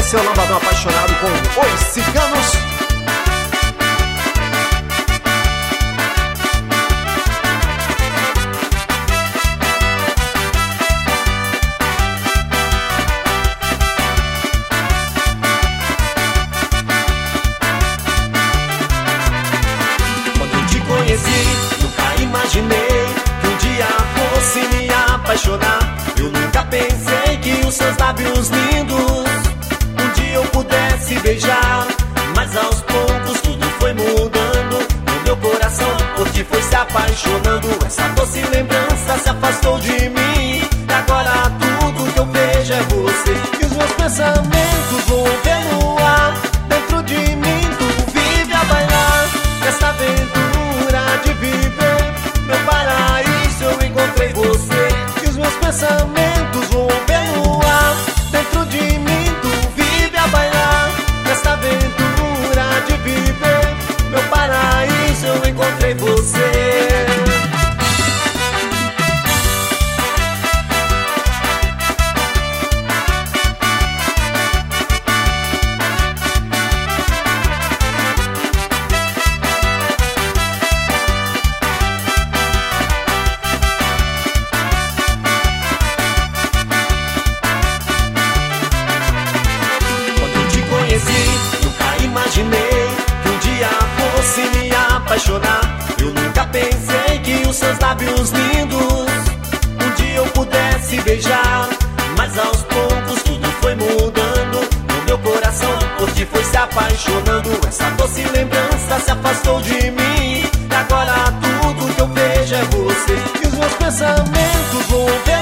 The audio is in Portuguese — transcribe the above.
Esse é o Lambadão Apaixonado com Os Ciganos. Quando eu te conheci, nunca imaginei que um dia fosse me apaixonar. Eu nunca pensei que os seus lábios lindos um dia eu pudesse beijar. Mas aos poucos tudo foi mudando no meu coração, porque foi se apaixonando. Essa doce lembrança se afastou de mim, e agora tudo que eu vejo é você. E os meus pensamentos vão no ar, dentro de mim tudo vive a bailar. Nessa aventura de viver meu paraíso, eu encontrei você. E os meus pensamentos vão no ar, dentro de mim tudo vive a bailar. Nessa aventura de viver meu paraíso, eu encontrei você. Nunca imaginei que um dia fosse me apaixonar. Eu nunca pensei que os seus lábios lindos um dia eu pudesse beijar. Mas aos poucos tudo foi mudando no meu coração, porque foi se apaixonando. Essa doce lembrança se afastou de mim, e agora tudo que eu vejo é você. E os meus pensamentos vão ver